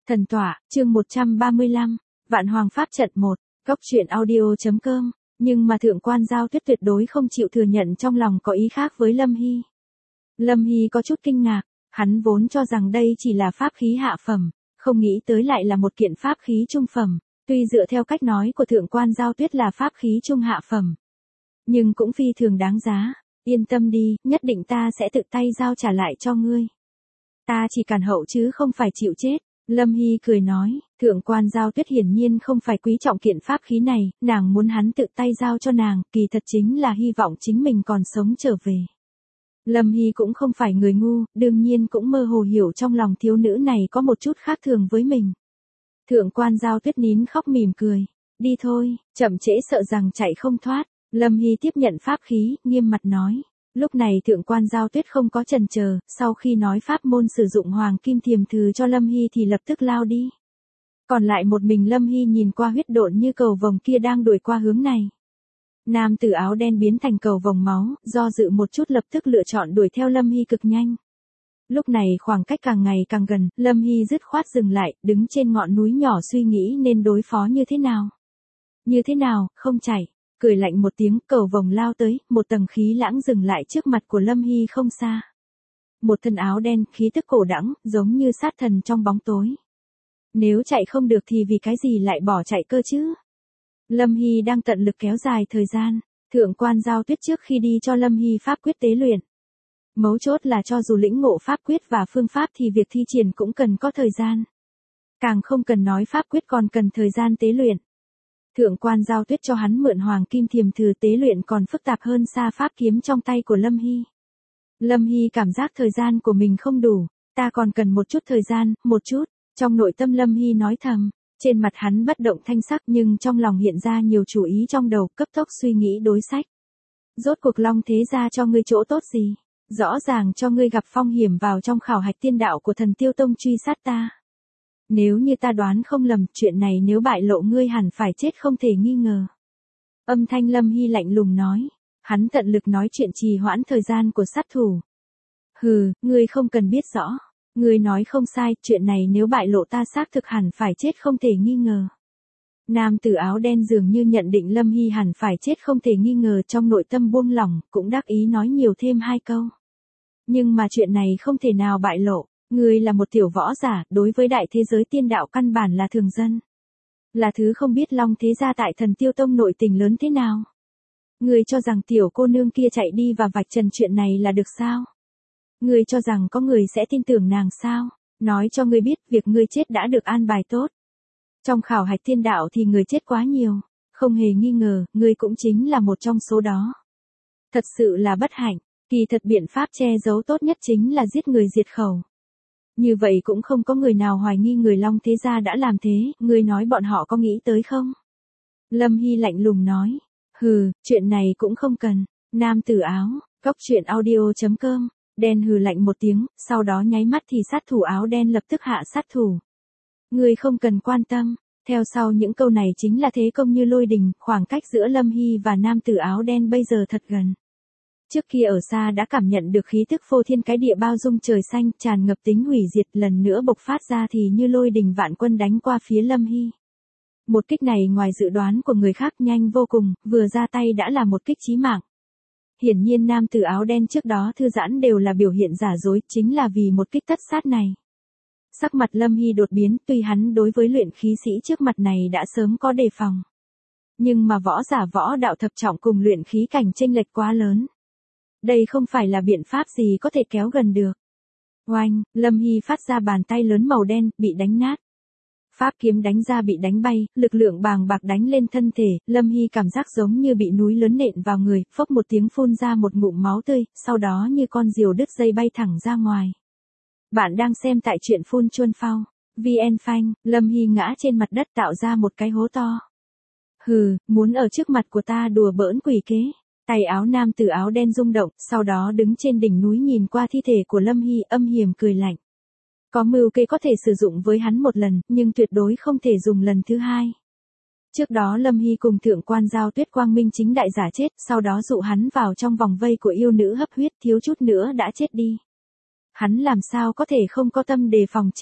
Thần tọa, chương 135, Vạn Hoàng Pháp trận 1, Góc truyện audio.com, nhưng mà Thượng Quan Giao Tuyết tuyệt đối không chịu thừa nhận trong lòng có ý khác với Lâm Hy. Lâm Hy có chút kinh ngạc, hắn vốn cho rằng đây chỉ là pháp khí hạ phẩm, không nghĩ tới lại là một kiện pháp khí trung phẩm, tuy dựa theo cách nói của Thượng Quan Giao Tuyết là pháp khí trung hạ phẩm, nhưng cũng phi thường đáng giá, yên tâm đi, nhất định ta sẽ tự tay giao trả lại cho ngươi. Ta chỉ cản hậu chứ không phải chịu chết. Lâm Hy cười nói, Thượng Quan Giao Tuyết hiển nhiên không phải quý trọng kiện pháp khí này, nàng muốn hắn tự tay giao cho nàng, kỳ thật chính là hy vọng chính mình còn sống trở về. Lâm Hy cũng không phải người ngu, đương nhiên cũng mơ hồ hiểu trong lòng thiếu nữ này có một chút khác thường với mình. Thượng Quan Giao Tuyết nín khóc mỉm cười, đi thôi, chậm trễ sợ rằng chạy không thoát. Lâm Hy tiếp nhận pháp khí, nghiêm mặt nói. Lúc này Thượng Quan Giao Tuyết không có chần chờ, sau khi nói pháp môn sử dụng Hoàng Kim Thiềm Thừ cho Lâm Hy thì lập tức lao đi. Còn lại một mình Lâm Hy nhìn qua huyết độn như cầu vồng kia đang đuổi qua hướng này. Nam tử áo đen biến thành cầu vồng máu, do dự một chút lập tức lựa chọn đuổi theo Lâm Hy cực nhanh. Lúc này khoảng cách càng ngày càng gần, Lâm Hy dứt khoát dừng lại, đứng trên ngọn núi nhỏ suy nghĩ nên đối phó như thế nào. Như thế nào, không chạy. Cười lạnh một tiếng, cầu vồng lao tới, một tầng khí lãng dừng lại trước mặt của Lâm Hy không xa. Một thân áo đen, khí tức cổ đãng, giống như sát thần trong bóng tối. Nếu chạy không được thì vì cái gì lại bỏ chạy cơ chứ? Lâm Hy đang tận lực kéo dài thời gian, Thượng Quan Giao Tuyết trước khi đi cho Lâm Hy pháp quyết tế luyện. Mấu chốt là cho dù lĩnh ngộ pháp quyết và phương pháp thì việc thi triển cũng cần có thời gian. Càng không cần nói pháp quyết còn cần thời gian tế luyện. Thượng Quan Giao Tuyết cho hắn mượn Hoàng Kim Thiềm Thừ tế luyện còn phức tạp hơn xa pháp kiếm trong tay của Lâm Hy. Lâm Hy cảm giác thời gian của mình không đủ, ta còn cần một chút thời gian, một chút, trong nội tâm Lâm Hy nói thầm, trên mặt hắn bất động thanh sắc nhưng trong lòng hiện ra nhiều chủ ý trong đầu, cấp tốc suy nghĩ đối sách. Rốt cuộc Long Thế Gia cho ngươi chỗ tốt gì? Rõ ràng cho ngươi gặp phong hiểm vào trong khảo hạch tiên đạo của Thần Tiêu Tông truy sát ta. Nếu như ta đoán không lầm, chuyện này nếu bại lộ ngươi hẳn phải chết không thể nghi ngờ. Âm thanh Lâm Hy lạnh lùng nói, hắn tận lực nói chuyện trì hoãn thời gian của sát thủ. Hừ, ngươi không cần biết rõ. Ngươi nói không sai, chuyện này nếu bại lộ ta xác thực hẳn phải chết không thể nghi ngờ. Nam tử áo đen dường như nhận định Lâm Hy hẳn phải chết không thể nghi ngờ, trong nội tâm buông lỏng, cũng đắc ý nói nhiều thêm hai câu. Nhưng mà chuyện này không thể nào bại lộ. Ngươi là một tiểu võ giả, đối với đại thế giới tiên đạo căn bản là thường dân. Là thứ không biết Long Thế Gia tại Thần Tiêu Tông nội tình lớn thế nào. Ngươi cho rằng tiểu cô nương kia chạy đi và vạch trần chuyện này là được sao? Ngươi cho rằng có người sẽ tin tưởng nàng sao? Nói cho ngươi biết, việc ngươi chết đã được an bài tốt. Trong khảo hạch tiên đạo thì người chết quá nhiều, không hề nghi ngờ, ngươi cũng chính là một trong số đó. Thật sự là bất hạnh, kỳ thật biện pháp che giấu tốt nhất chính là giết người diệt khẩu. Như vậy cũng không có người nào hoài nghi người Long Thế Gia đã làm thế, ngươi nói bọn họ có nghĩ tới không? Lâm Hy lạnh lùng nói, hừ, chuyện này cũng không cần. Nam tử áo, Góc truyện audio.com, đen hừ lạnh một tiếng, sau đó nháy mắt thì sát thủ áo đen lập tức hạ sát thủ. Ngươi không cần quan tâm, theo sau những câu này chính là thế công như lôi đình, khoảng cách giữa Lâm Hy và nam tử áo đen bây giờ thật gần. Trước kia ở xa đã cảm nhận được khí tức phô thiên cái địa bao dung trời xanh, tràn ngập tính hủy diệt, lần nữa bộc phát ra thì như lôi đình vạn quân đánh qua phía Lâm Hy. Một kích này ngoài dự đoán của người khác nhanh vô cùng, vừa ra tay đã là một kích chí mạng. Hiển nhiên nam tử áo đen trước đó thư giãn đều là biểu hiện giả dối, chính là vì một kích tất sát này. Sắc mặt Lâm Hy đột biến, tuy hắn đối với luyện khí sĩ trước mặt này đã sớm có đề phòng. Nhưng mà võ giả võ đạo thập trọng cùng luyện khí cảnh chênh lệch quá lớn. Đây không phải là biện pháp gì có thể kéo gần được. Oanh, Lâm Hy phát ra bàn tay lớn màu đen, bị đánh nát. Pháp kiếm đánh ra bị đánh bay, lực lượng bàng bạc đánh lên thân thể, Lâm Hy cảm giác giống như bị núi lớn nện vào người, phốc một tiếng phun ra một ngụm máu tươi, sau đó như con diều đứt dây bay thẳng ra ngoài. Bạn đang xem tại truyện Phun Chuân Phao, VN Phanh, Lâm Hy ngã trên mặt đất tạo ra một cái hố to. Hừ, muốn ở trước mặt của ta đùa bỡn quỷ kế. Tay áo nam tử áo đen rung động, sau đó đứng trên đỉnh núi nhìn qua thi thể của Lâm Hy, âm hiểm cười lạnh. Có mưu kế có thể sử dụng với hắn một lần, nhưng tuyệt đối không thể dùng lần thứ hai. Trước đó Lâm Hy cùng Thượng Quan Giao Tuyết quang minh chính đại giả chết, sau đó dụ hắn vào trong vòng vây của yêu nữ hấp huyết, thiếu chút nữa đã chết đi. Hắn làm sao có thể không có tâm đề phòng chứ?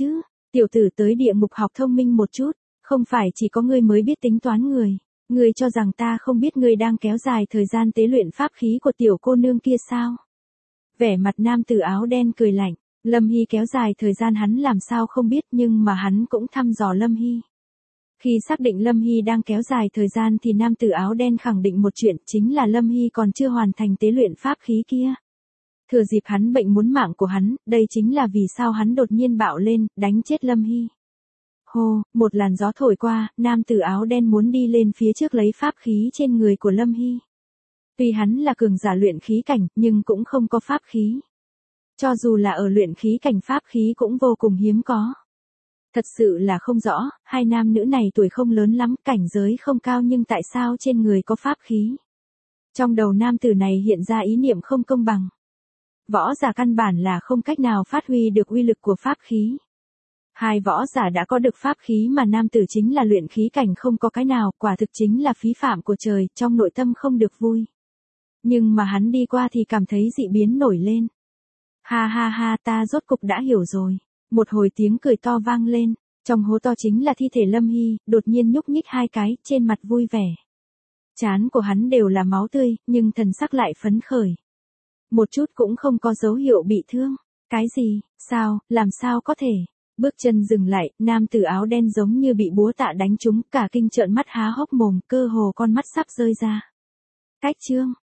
Tiểu tử tới địa ngục học thông minh một chút, không phải chỉ có ngươi mới biết tính toán người. Ngươi cho rằng ta không biết ngươi đang kéo dài thời gian tế luyện pháp khí của tiểu cô nương kia sao? Vẻ mặt nam tử áo đen cười lạnh, Lâm Hy kéo dài thời gian hắn làm sao không biết, nhưng mà hắn cũng thăm dò Lâm Hy. Khi xác định Lâm Hy đang kéo dài thời gian thì nam tử áo đen khẳng định một chuyện, chính là Lâm Hy còn chưa hoàn thành tế luyện pháp khí kia. Thừa dịp hắn bệnh muốn mạng của hắn, đây chính là vì sao hắn đột nhiên bạo lên, đánh chết Lâm Hy. Hô, một làn gió thổi qua, nam tử áo đen muốn đi lên phía trước lấy pháp khí trên người của Lâm Hy. Tuy hắn là cường giả luyện khí cảnh, nhưng cũng không có pháp khí. Cho dù là ở luyện khí cảnh, pháp khí cũng vô cùng hiếm có. Thật sự là không rõ, hai nam nữ này tuổi không lớn lắm, cảnh giới không cao, nhưng tại sao trên người có pháp khí? Trong đầu nam tử này hiện ra ý niệm không công bằng. Võ giả căn bản là không cách nào phát huy được uy lực của pháp khí. Hai võ giả đã có được pháp khí mà nam tử chính là luyện khí cảnh không có cái nào, quả thực chính là phí phạm của trời, trong nội tâm không được vui. Nhưng mà hắn đi qua thì cảm thấy dị biến nổi lên. Ha ha ha, ta rốt cục đã hiểu rồi. Một hồi tiếng cười to vang lên, trong hố to chính là thi thể Lâm Hy, đột nhiên nhúc nhích hai cái, trên mặt vui vẻ. Trán của hắn đều là máu tươi, nhưng thần sắc lại phấn khởi. Một chút cũng không có dấu hiệu bị thương. Cái gì, sao, làm sao có thể? Bước chân dừng lại, nam tử áo đen giống như bị búa tạ đánh trúng, cả kinh trợn mắt há hốc mồm, cơ hồ con mắt sắp rơi ra. Cách chương